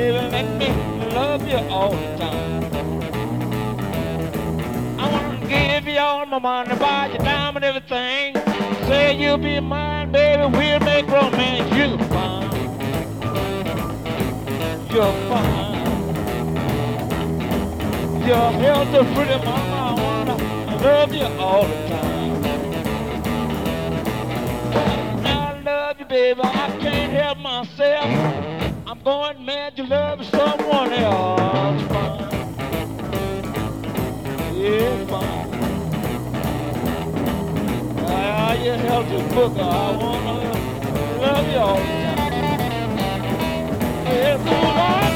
baby, let me love you all the time. I wanna give you all my money, buy you diamond everything. Say you'll be mine, baby, we'll make romance. You're fine, you're fine. You're healthy, pretty mama, I wanna love you all the time. I love you, baby, I can't help myself. I'm going mad, you love someone else. Fine, yeah, fine. Ah, you healthy booker, I wanna love you all the time. Yeah,